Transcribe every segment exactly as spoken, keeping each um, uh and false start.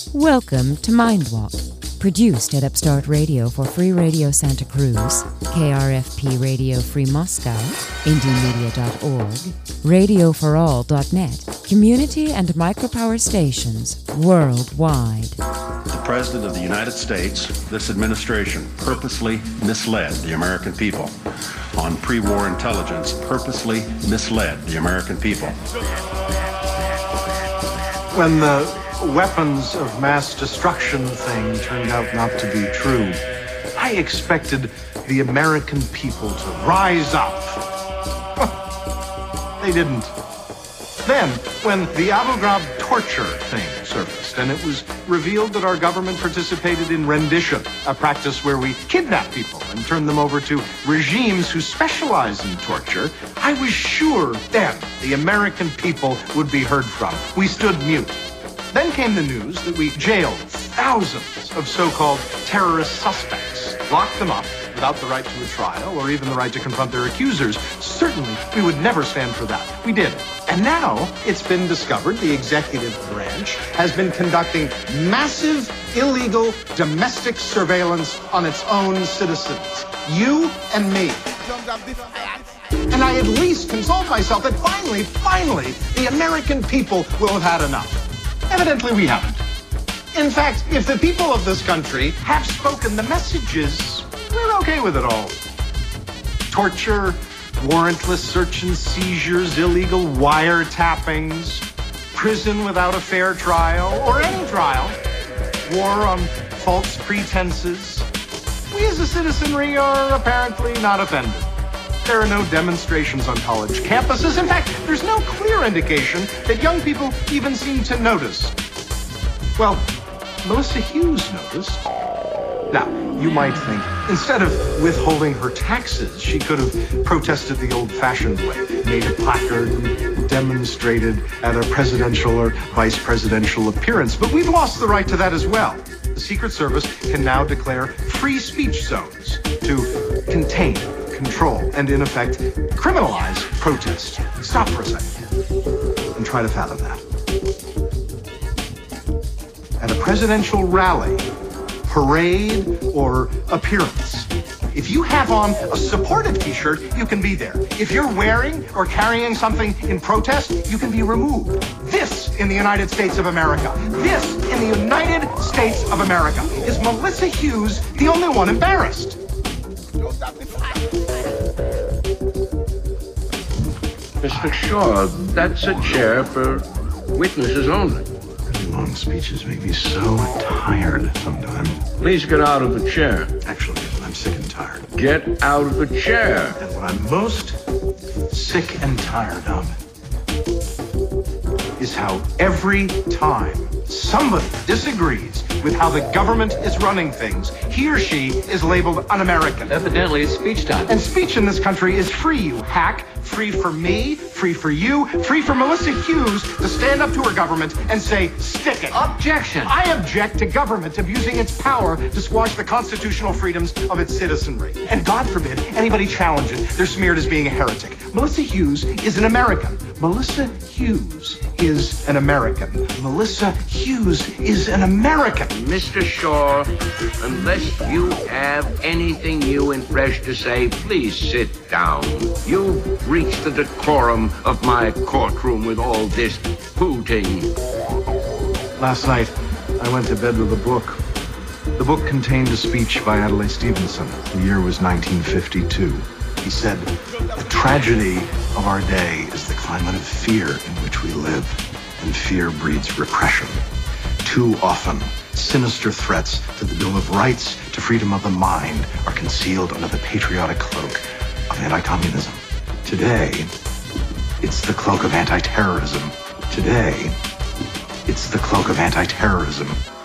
Welcome to Mindwalk, produced at Upstart Radio for Free Radio Santa Cruz, K R F P Radio Free Moscow, indie media dot org, radio for all dot net, community and micropower stations worldwide. The President of the United States, this administration, purposely misled the American people. On pre-war intelligence, purposely misled the American people. When the weapons of mass destruction thing turned out not to be true, I expected the American people to rise up. They didn't. Then, when the Abu Ghraib torture thing surfaced, and it was revealed that our government participated in rendition, a practice where we kidnap people and turn them over to regimes who specialize in torture, I was sure then the American people would be heard from. We stood mute. Then came the news that we jailed thousands of so-called terrorist suspects, locked them up without the right to a trial or even the right to confront their accusers. Certainly, we would never stand for that. We did. And now it's been discovered the executive branch has been conducting massive, illegal, domestic surveillance on its own citizens. You and me. And I at least consoled myself that finally, finally, the American people will have had enough. Evidently, we haven't. In fact, if the people of this country have spoken the messages, we're okay with it all. Torture, warrantless search and seizures, illegal wiretappings, prison without a fair trial, or any trial, war on false pretenses. We as a citizenry are apparently not offended. There are no demonstrations on college campuses. In fact, there's no clear indication that young people even seem to notice. Well, Melissa Hughes noticed. Now, you might think, instead of withholding her taxes, she could have protested the old-fashioned way, made a placard, and demonstrated at a presidential or vice presidential appearance. But we've lost the right to that as well. The Secret Service can now declare free speech zones to contain, control, and in effect, criminalize protest. Stop for a second and try to fathom that. At a presidential rally, parade, or appearance, if you have on a supportive t-shirt, you can be there. If you're wearing or carrying something in protest, you can be removed. This in the United States of America. This in the United States of America. Is Melissa Hughes the only one embarrassed? Mister Shaw, that's a chair for witnesses only. Really long speeches make me so tired sometimes. Please get out of the chair. Actually, I'm sick and tired. Get out of the chair. And what I'm most sick and tired of is how every time somebody disagrees with how the government is running things, he or she is labeled un-American. Evidently, it's speech time. And speech in this country is free, you hack. Free for me, free for you, free for Melissa Hughes to stand up to her government and say, stick it. Objection. I object to government abusing its power to squash the constitutional freedoms of its citizenry. And God forbid anybody challenge it. They're smeared as being a heretic. Melissa Hughes is an American. Melissa Hughes is an American. Melissa Hughes is an American. Mister Shaw, unless you have anything new and fresh to say, please sit down. You've reached the decorum of my courtroom with all this hooting. Last night, I went to bed with a book. The book contained a speech by Adlai Stevenson. The year was nineteen fifty-two. He said, "The tragedy of our day is the climate of fear in which we live, and fear breeds repression. Too often, sinister threats to the Bill of Rights, to freedom of the mind, are concealed under the patriotic cloak of anti-communism. Today, it's the cloak of anti-terrorism. Today, it's the cloak of anti-terrorism."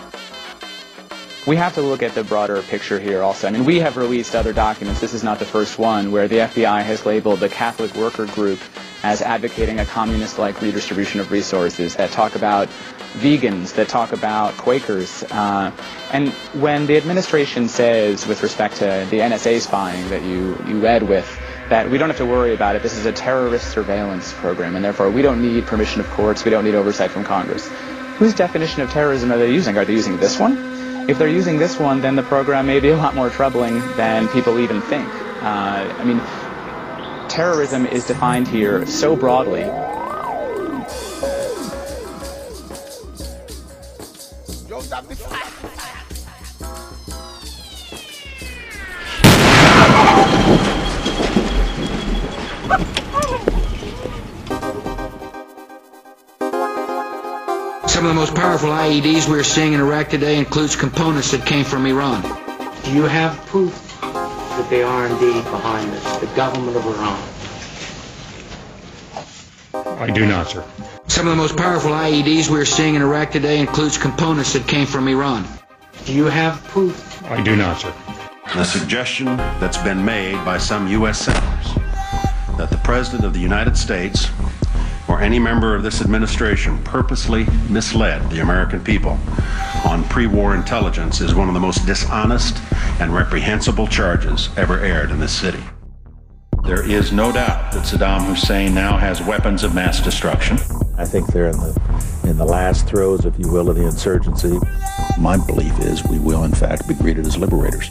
We have to look at the broader picture here also. I mean, we have released other documents. This is not the first one where the F B I has labeled the Catholic Worker Group as advocating a communist-like redistribution of resources, that talk about vegans, that talk about Quakers. Uh, and when the administration says, with respect to the N S A spying that you, you led with, that we don't have to worry about it, this is a terrorist surveillance program, and therefore we don't need permission of courts, we don't need oversight from Congress. whose definition of terrorism are they using? Are they using this one? If they're using this one, then the program may be a lot more troubling than people even think. Uh, I mean, terrorism is defined here so broadly. Some of the most powerful I E Ds we're seeing in Iraq today includes components that came from Iran. Do you have proof that they are indeed behind this, the government of Iran? I do not, sir. Some of the most powerful I E Ds we're seeing in Iraq today includes components that came from Iran. Do you have proof? I do not, sir. The suggestion that's been made by some U S senators that the President of the United States or any member of this administration purposely misled the American people on pre-war intelligence is one of the most dishonest and reprehensible charges ever aired in this city. There is no doubt that Saddam Hussein now has weapons of mass destruction. I think they're in the in the last throes, if you will, of the insurgency. My belief is we will, in fact, be greeted as liberators.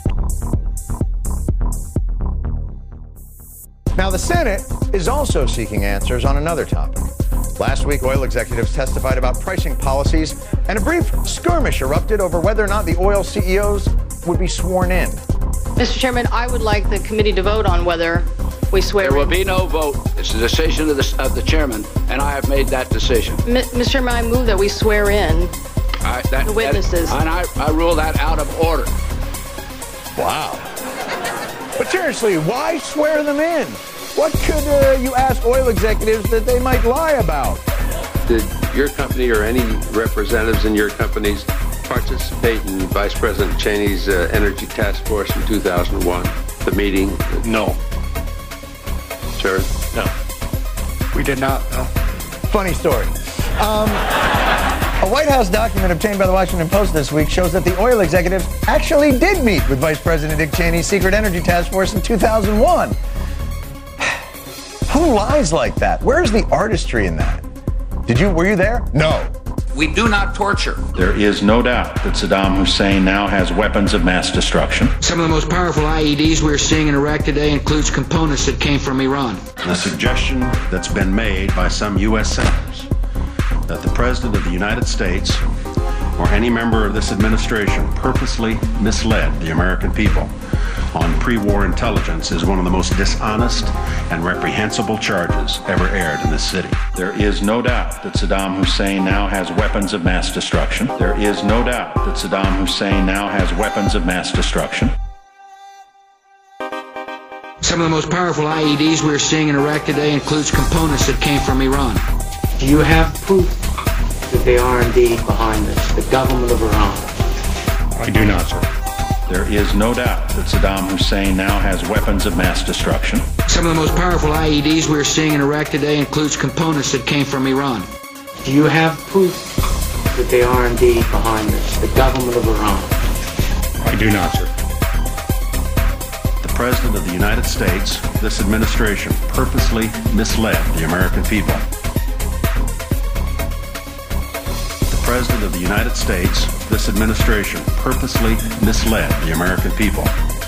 Now, the Senate is also seeking answers on another topic. Last week, oil executives testified about pricing policies, and a brief skirmish erupted over whether or not the oil C E Os would be sworn in. Mister Chairman, I would like the committee to vote on whether we swear in. There will be no vote. It's the decision of the, of the chairman, and I have made that decision. Mister Chairman, I move that we swear in I, that, the witnesses. That, and I, I rule that out of order. Wow. But seriously, why swear them in? What could uh, you ask oil executives that they might lie about? Did your company or any representatives in your companies participate in Vice President Cheney's uh, Energy Task Force in two thousand one? The meeting? No. Sir? No. We did not, no. Funny story. Um, a White House document obtained by the Washington Post this week shows that the oil executives actually did meet with Vice President Dick Cheney's Secret Energy Task Force in two thousand one. Who lies like that? Where's the artistry in that? Did you, were you there? No. We do not torture. There is no doubt that Saddam Hussein now has weapons of mass destruction. Some of the most powerful I E Ds we're seeing in Iraq today includes components that came from Iran. The suggestion that's been made by some U S senators that the President of the United States or any member of this administration purposely misled the American people on pre-war intelligence is one of the most dishonest and reprehensible charges ever aired in this city. There is no doubt that Saddam Hussein now has weapons of mass destruction. There is no doubt that Saddam Hussein now has weapons of mass destruction. Some of the most powerful I E Ds we're seeing in Iraq today includes components that came from Iran. Do you have proof that they are indeed behind this, the government of Iran? I do not, sir. There is no doubt that Saddam Hussein now has weapons of mass destruction. Some of the most powerful I E Ds we're seeing in Iraq today includes components that came from Iran. Do you have proof that they are indeed behind this, the government of Iran? I do not, sir. The President of the United States, this administration, purposely misled the American people. The President of the United States, this administration, purposely misled the American people.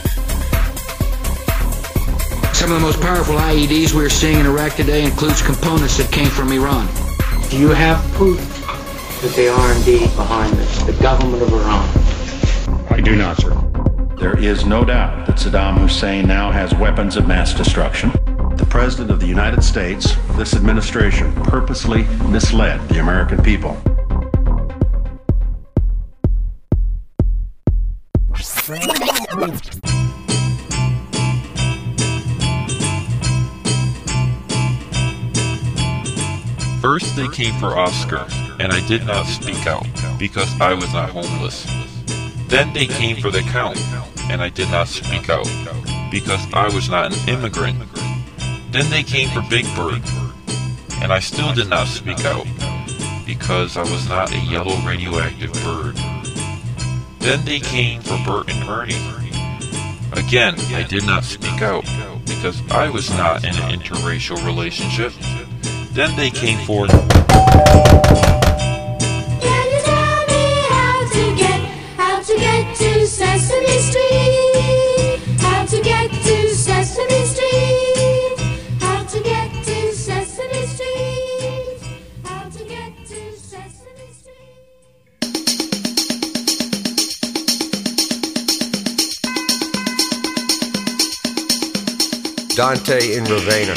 Some of the most powerful I E Ds we're seeing in Iraq today includes components that came from Iran. Do you have proof that they are indeed behind this, the government of Iran? I do not, sir. There is no doubt that Saddam Hussein now has weapons of mass destruction. The President of the United States, this administration, purposely misled the American people. First they came for Oscar, and I did not speak out, because I was not homeless. Then they came for the Count, and I did not speak out, because I was not an immigrant. Then they came for Big Bird, and I still did not speak out, because I was not a yellow radioactive bird. Then they came for Bert and Ernie. Again, I did not speak out, because I was not in an interracial relationship. Then they came for... Can you Dante in Ravenna.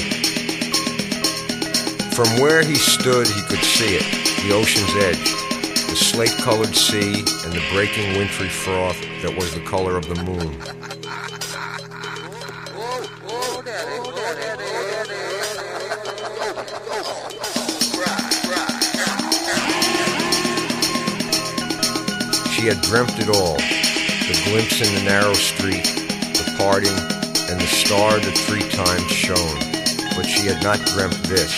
From where he stood, he could see it, the ocean's edge, the slate-colored sea and the breaking wintry froth that was the color of the moon. She had dreamt it all, the glimpse in the narrow street, the parting, and the star that three times shone. But she had not dreamt this.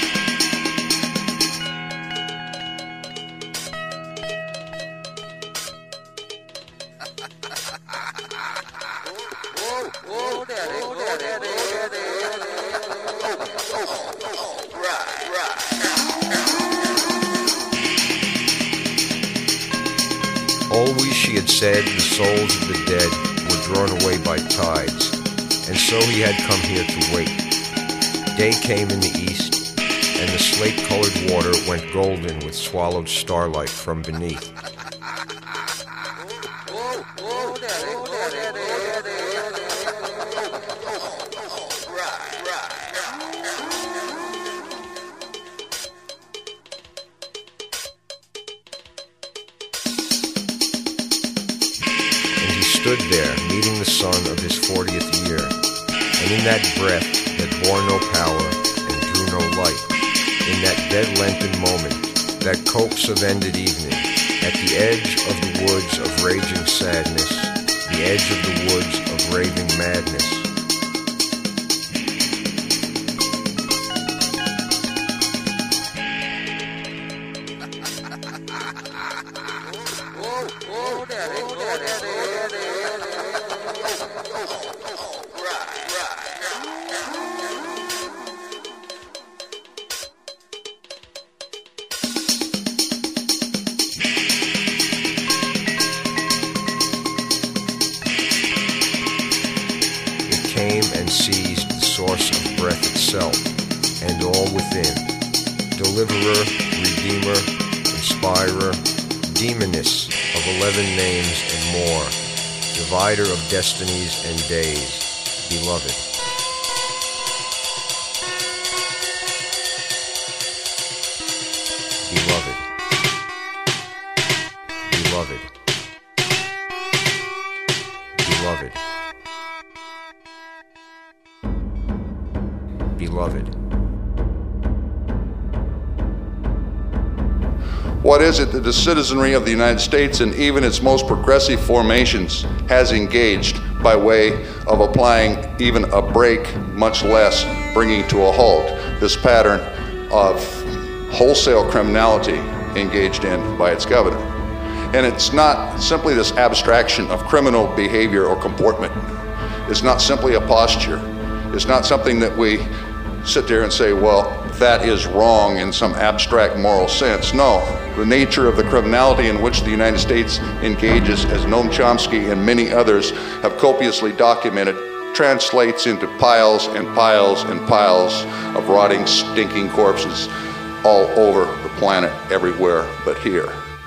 Always, she had said, the souls of the dead were drawn away by tides, and so he had come here to wait. Day came in the east, and the slate-colored water went golden with swallowed starlight from beneath. Stood there, meeting the sun of his fortieth year, and in that breath that bore no power and drew no light, in that dead Lenten moment, that copse of ended evening, at the edge of the woods of raging sadness, the edge of the woods of raving madness, and seized the source of breath itself, and all within. Deliverer, Redeemer, Inspirer, Demoness of eleven names and more, Divider of destinies and days, Beloved. Beloved. Beloved. Beloved. Beloved. What is it that the citizenry of the United States and even its most progressive formations has engaged by way of applying even a brake, much less bringing to a halt this pattern of wholesale criminality engaged in by its governor? And it's not simply this abstraction of criminal behavior or comportment. It's not simply a posture. It's not something that we sit there and say, well, that is wrong in some abstract moral sense. No, the nature of the criminality in which the United States engages, as Noam Chomsky and many others have copiously documented, translates into piles and piles and piles of rotting, stinking corpses all over the planet, everywhere but here.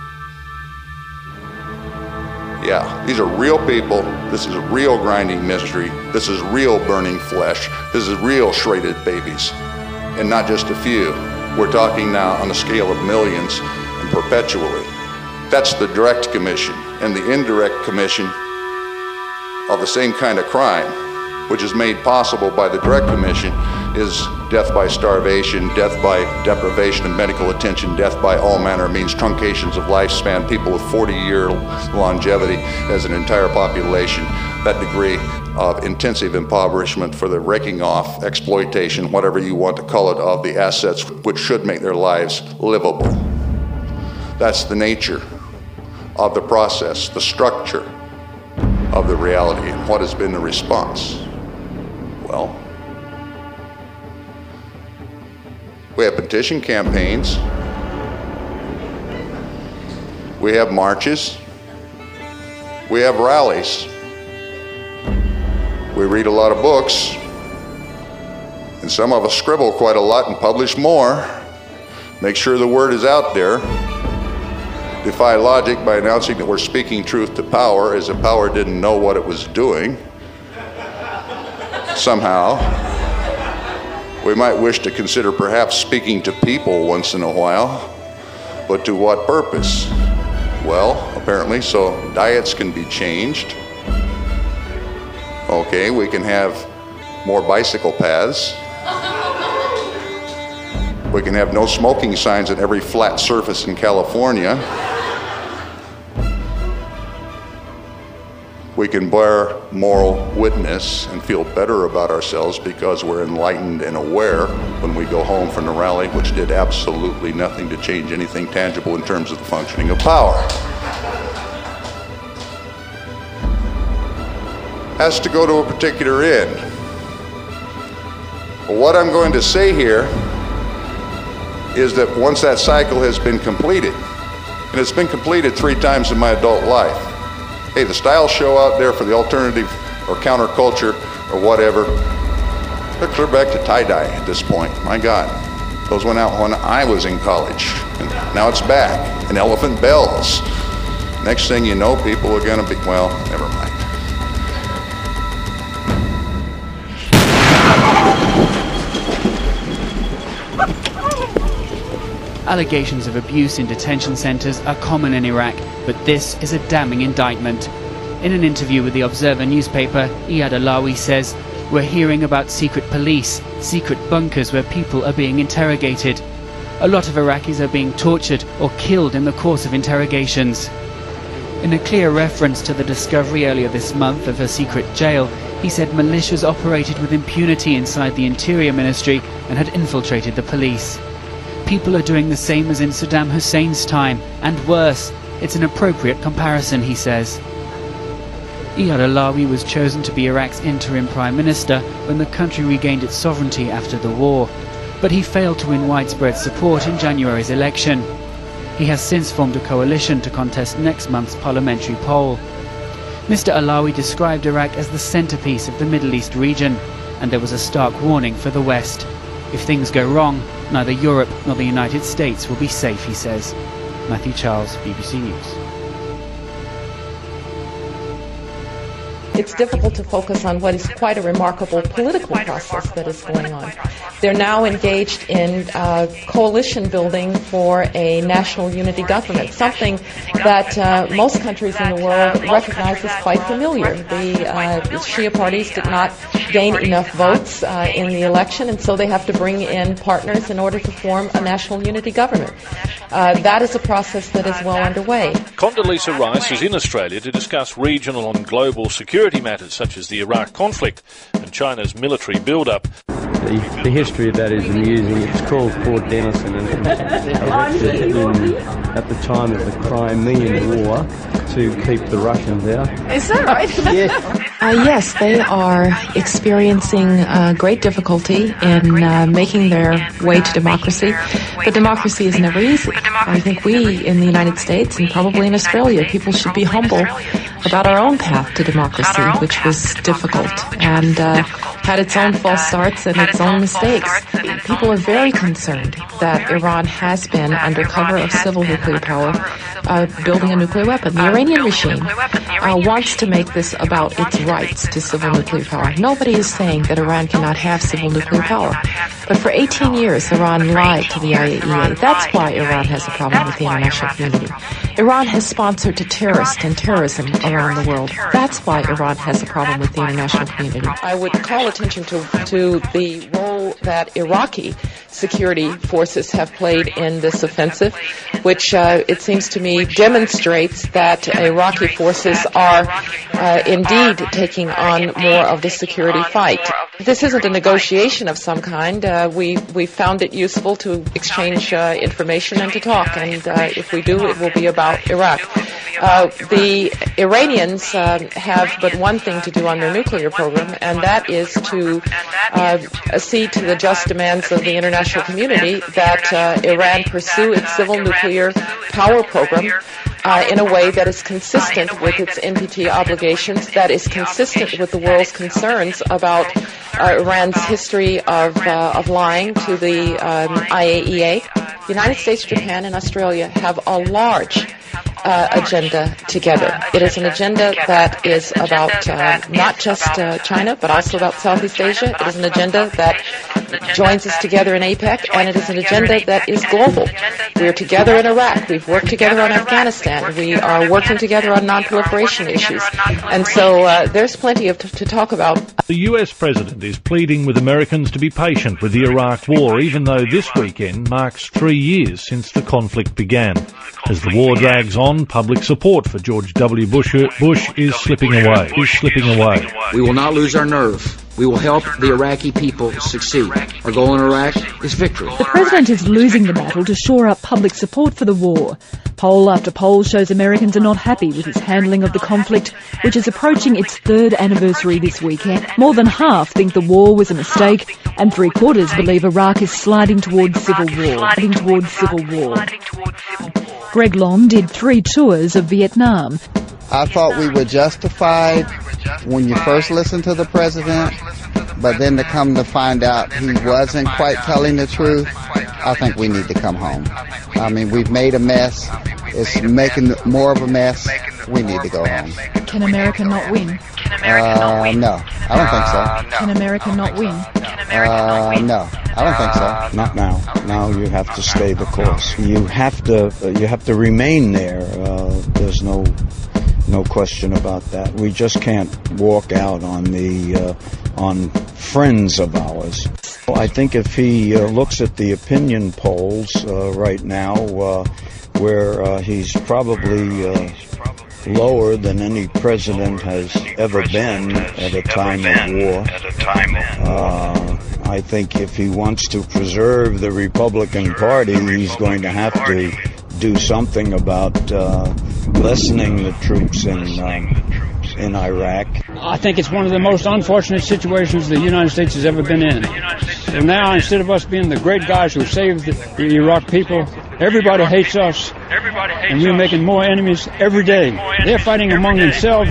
Yeah, these are real people. This is real grinding mystery. This is real burning flesh. This is real shredded babies. And not just a few. We're talking now on a scale of millions and perpetually. That's the direct commission. And the indirect commission of the same kind of crime, which is made possible by the direct commission, is death by starvation, death by deprivation of medical attention, death by all manner of means, truncations of lifespan, people with forty year longevity as an entire population, that degree of intensive impoverishment for the raking off, exploitation, whatever you want to call it, of the assets which should make their lives livable. That's the nature of the process, the structure of the reality. And what has been the response? Well, we have petition campaigns, we have marches, we have rallies, we read a lot of books, and some of us scribble quite a lot and publish more, make sure the word is out there, defy logic by announcing that we're speaking truth to power as if power didn't know what it was doing somehow. We might wish to consider perhaps speaking to people once in a while, but to what purpose? Well, apparently so diets can be changed. Okay, we can have more bicycle paths. We can have no smoking signs at every flat surface in California. We can bear moral witness and feel better about ourselves because we're enlightened and aware when we go home from the rally, which did absolutely nothing to change anything tangible in terms of the functioning of power. Has to go to a particular end. But what I'm going to say here is that once that cycle has been completed, and it's been completed three times in my adult life, hey, the style show out there for the alternative or counterculture or whatever, they're clear back to tie-dye at this point. My God, those went out when I was in college, and now it's back, and elephant bells. Next thing you know, people are gonna be, well, never mind. Allegations of abuse in detention centers are common in Iraq, but this is a damning indictment. In an interview with the Observer newspaper, Iyad Alawi says, "We're hearing about secret police, secret bunkers where people are being interrogated. A lot of Iraqis are being tortured or killed in the course of interrogations." In a clear reference to the discovery earlier this month of a secret jail, he said militias operated with impunity inside the Interior Ministry and had infiltrated the police. People are doing the same as in Saddam Hussein's time, and worse. It's an appropriate comparison, he says. Iyad Alawi was chosen to be Iraq's interim prime minister when the country regained its sovereignty after the war, but he failed to win widespread support in January's election. He has since formed a coalition to contest next month's parliamentary poll. Mister Alawi described Iraq as the centerpiece of the Middle East region, and there was a stark warning for the West. If things go wrong, neither Europe nor the United States will be safe, he says. Matthew Charles, B B C News. It's difficult to focus on what is quite a remarkable political process that is going on. They're now engaged in uh, coalition building for a national unity government, something that uh, most countries in the world recognize as quite familiar. The uh, Shia parties did not gain enough votes uh, in the election, and so they have to bring in partners in order to form a national unity government. Uh, that is a process that is well underway. Condoleezza Rice is in Australia to discuss regional and global security matters such as the Iraq conflict and China's military build-up. The, the history of that is amusing. It's called Fort Denison, and it was erected in, at the time of the Crimean War to keep the Russians out. Is that right? Yes. Uh, yes, they are experiencing uh, great difficulty in uh, making their way to democracy, but democracy is never easy. I think we in the United States and probably in Australia, people should be humble about our own path to democracy, which was difficult and uh, had its own false starts and its own mistakes. People are very concerned that Iran has been, under cover of civil nuclear power, uh, building a nuclear weapon. The Iranian regime uh, wants to make this about its rights to civil nuclear power. Nobody is saying that Iran cannot have civil nuclear power. But for eighteen years, Iran lied to the I A E A. That's why Iran has a problem with the international community. Iran has sponsored to terrorists and terrorism around the world. That's why Iran has a problem with the international community. I would call attention to, to the role that Iraqi security forces have played in this offensive, which uh, it seems to me demonstrates that Iraqi forces are uh, indeed taking on more of the security fight. This isn't a negotiation of some kind. Uh, we we found it useful to exchange uh, information and to talk, and uh, if we do, it will be about Iraq. Uh, the Iranians uh, have but one thing to do on their nuclear program, and that is to uh, accede to the just demands of the international community that uh, Iran pursue its civil nuclear power program Uh, in a way that is consistent with its N P T obligations, that is consistent with the world's concerns about uh, Iran's history of, uh, of lying to the um, I A E A. The United States, Japan, and Australia have a large uh, agenda together. It is an agenda that is about uh, not just uh, China, but also about Southeast Asia. It is an agenda that joins us together in APEC, and it is an agenda that is global. We're together in Iraq. We've worked together on Afghanistan. We are working together on non-proliferation issues. And so uh, there's plenty of t- to talk about. The U S president is pleading with Americans to be patient with the Iraq war, even though this weekend marks three years since the conflict began. As the war drags on, public support for George W. Bush, Bush is slipping away. Is slipping away. We will not lose our nerve. We will help the Iraqi people succeed. Our goal in Iraq is victory. The president is losing the battle to shore up public support for the war. Poll after poll shows Americans are not happy with his handling of the conflict, which is approaching its third anniversary this weekend. More than half think the war was a mistake, and three quarters believe Iraq is sliding towards civil war. Sliding towards civil war. Greg Long did three tours of Vietnam. I thought we were justified when you first listened to the president, but then to come to find out he wasn't quite telling the truth, I think we need to come home. I mean, we've made a mess. It's making more of a mess. We need to go home. Can America not win? Uh, no, I don't think so. Can America not win? Uh, no, I don't think so. Not now. Now you have to stay the course. You have to. Uh, you have to remain there. Uh, there's no. No question about that. We just can't walk out on the uh, on friends of ours. I think if he uh, looks at the opinion polls uh, right now, uh, where uh, he's probably uh, lower than any president has ever been at a time of war, uh, I think if he wants to preserve the Republican Party, he's going to have to do something about uh, lessening the troops in um, in Iraq. I think it's one of the most unfortunate situations the United States has ever been in. So now, instead of us being the great guys who saved the, the Iraq people, everybody hates us, and we're making more enemies every day. They're fighting among themselves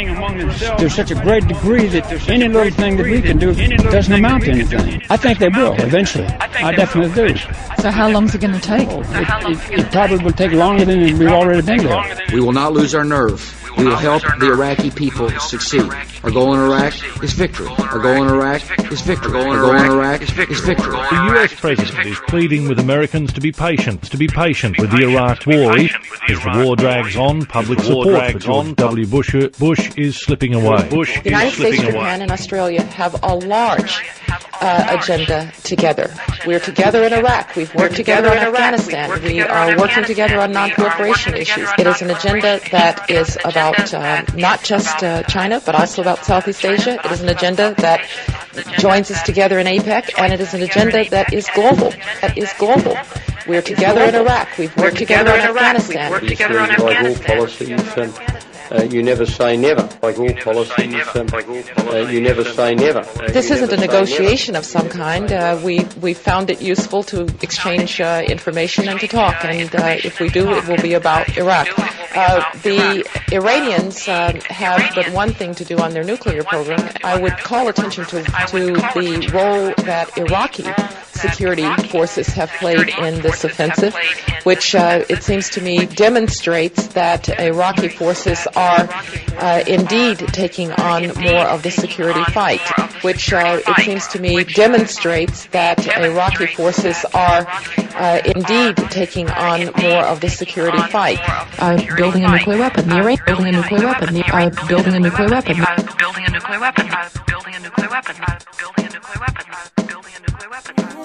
to such a great degree that any little thing that we can do doesn't amount to anything. I think they will, eventually. I definitely do. So how long is it going to take? Oh, it, it, it probably will take longer than we've already been there. We will not lose our nerve. We will help the Iraqi people succeed. Our goal in Iraq is victory. Our goal in Iraq is victory. Our goal in Iraq is victory. The U S president is pleading with Americans to be patient, to be patient with the Iraq war. As the war drags on, public support for George W. Bush, Bush is slipping away. Bush The United is slipping States, away. Japan, and Australia have a large uh, agenda together. We're together in Iraq. We've worked together in Afghanistan. We are working together on non-proliferation issues. It is an agenda that is about uh, not just uh, China, but also about Southeast Asia. It is an agenda that joins us together in APEC, and it is an agenda that is global. That is global. We're together in Iraq. We've worked together in Afghanistan. We've worked together in Afghanistan. Policies, um, uh, you never say never. Like all policies, um, uh, you never say never. This isn't a negotiation of some kind. Uh, we we found it useful to exchange uh, information and to talk, and uh, if we do, it will be about Iraq. Uh, the Iranians uh, have but one thing to do on their nuclear program. I would call attention to, to the role that Iraqi security forces have played in this offensive, which uh, it seems to me demonstrates that Iraqi forces are uh, indeed taking on more of the security fight, which uh, it seems to me demonstrates that Iraqi forces are uh, indeed taking on more of the security fight. Uh, building a nuclear weapon. The Iranians building a nuclear weapon. Uh, building a nuclear weapon. Uh, building a nuclear weapon. Uh, building a nuclear weapon. Uh, building a nuclear weapon. Uh, building a nuclear weapon. Uh,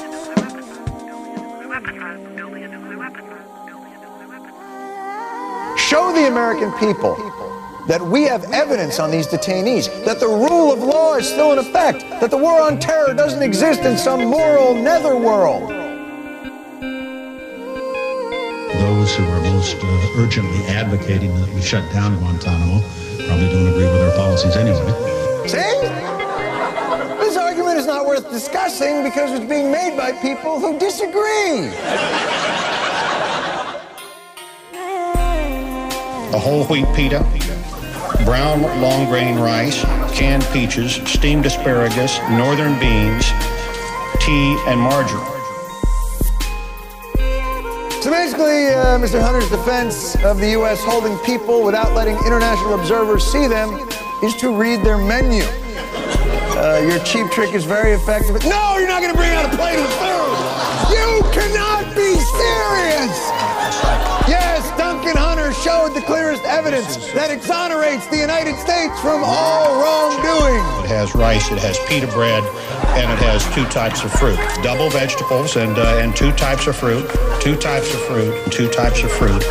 Show the American people that we have evidence on these detainees, that the rule of law is still in effect, that the war on terror doesn't exist in some moral netherworld. Those who are most uh, urgently advocating that we shut down Guantanamo probably don't agree with our policies anyway. See? This argument is not worth discussing because it's being made by people who disagree. A whole wheat pita, brown long grain rice, canned peaches, steamed asparagus, northern beans, tea, and margarine. So basically, uh, Mister Hunter's defense of the U S holding people without letting international observers see them is to read their menu. Uh, Uh, your cheap trick is very effective. No, you're not going to bring out a plate of food. You cannot be serious. Yes, Duncan Hunter showed the clearest evidence that exonerates the United States from all wrongdoing. It has rice, it has pita bread, and it has two types of fruit. Double vegetables and, uh, and two types of fruit, two types of fruit, and two types of fruit.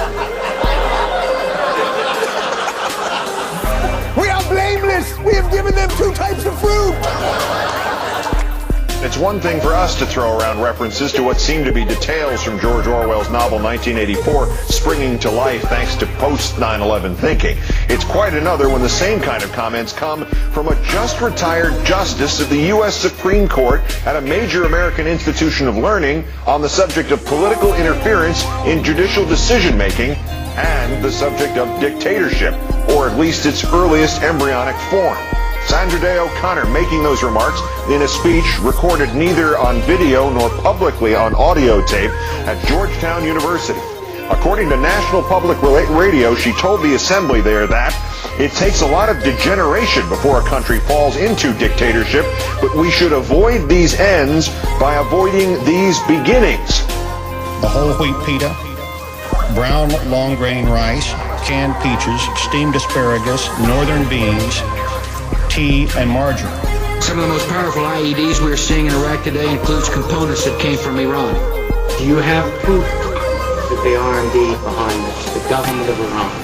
We are blameless. We have given them two types of fruit. It's one thing for us to throw around references to what seem to be details from George Orwell's novel nineteen eighty-four springing to life thanks to post nine eleven thinking. It's quite another when the same kind of comments come from a just retired justice of the U S Supreme Court at a major American institution of learning on the subject of political interference in judicial decision-making and the subject of dictatorship, or at least its earliest embryonic form. Sandra Day O'Connor making those remarks in a speech recorded neither on video nor publicly on audio tape at Georgetown University. According to National Public Radio, she told the assembly there that it takes a lot of degeneration before a country falls into dictatorship, but we should avoid these ends by avoiding these beginnings. The whole wheat pita, brown long grain rice, canned peaches, steamed asparagus, northern beans, tea, and margarine. Some of the most powerful I E Ds we're seeing in Iraq today includes components that came from Iran. Do you have proof that they are indeed behind this, the government of Iran?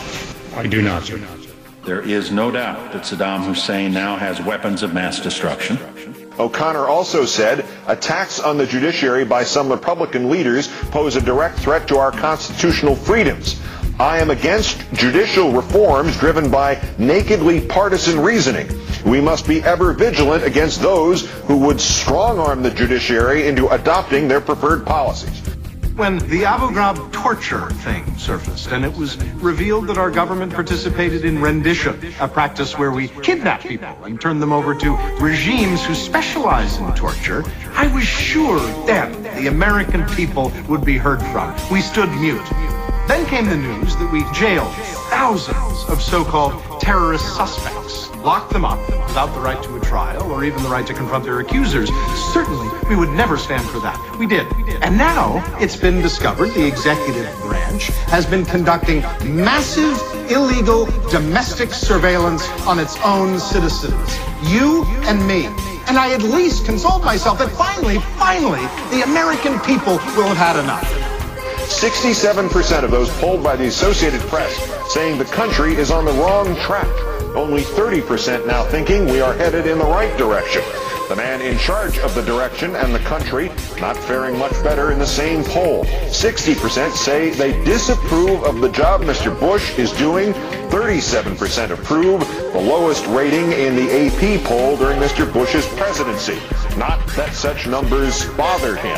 I do not, sir. There is no doubt that Saddam Hussein now has weapons of mass destruction. O'Connor also said attacks on the judiciary by some Republican leaders pose a direct threat to our constitutional freedoms. I am against judicial reforms driven by nakedly partisan reasoning. We must be ever vigilant against those who would strong-arm the judiciary into adopting their preferred policies. When the Abu Ghraib torture thing surfaced and it was revealed that our government participated in rendition, a practice where we kidnap people and turn them over to regimes who specialize in torture, I was sure then the American people would be heard from. We stood mute. Then came the news that we jailed thousands of so-called terrorist suspects, locked them up without the right to a trial or even the right to confront their accusers. Certainly, we would never stand for that. We did. And now it's been discovered the executive branch has been conducting massive, illegal, domestic surveillance on its own citizens. You and me. And I at least consoled myself that finally, finally, the American people will have had enough. sixty-seven percent of those polled by the Associated Press saying the country is on the wrong track. Only thirty percent now thinking we are headed in the right direction. The man in charge of the direction and the country not faring much better in the same poll. sixty percent say they disapprove of the job Mister Bush is doing. thirty-seven percent approve, the lowest rating in the A P poll during Mister Bush's presidency. Not that such numbers bothered him.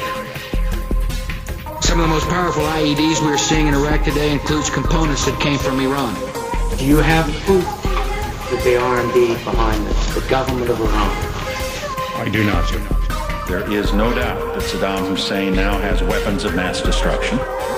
Some of the most powerful I E Ds we're seeing in Iraq today includes components that came from Iran. Do you have proof that they are indeed behind this, the government of Iran? I do not, sir. There is no doubt that Saddam Hussein now has weapons of mass destruction.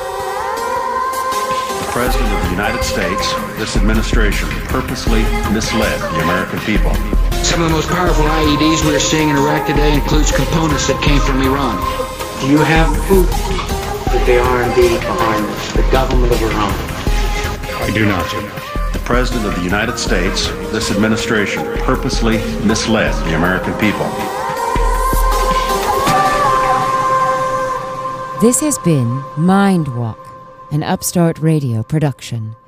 The President of the United States, this administration, purposely misled the American people. Some of the most powerful I E Ds we're seeing in Iraq today includes components that came from Iran. Do you have proof that they are indeed behind this, the government of Iran? I do not, sir. The President of the United States, this administration, purposely misled the American people. This has been Mind Walk, an Upstart Radio production.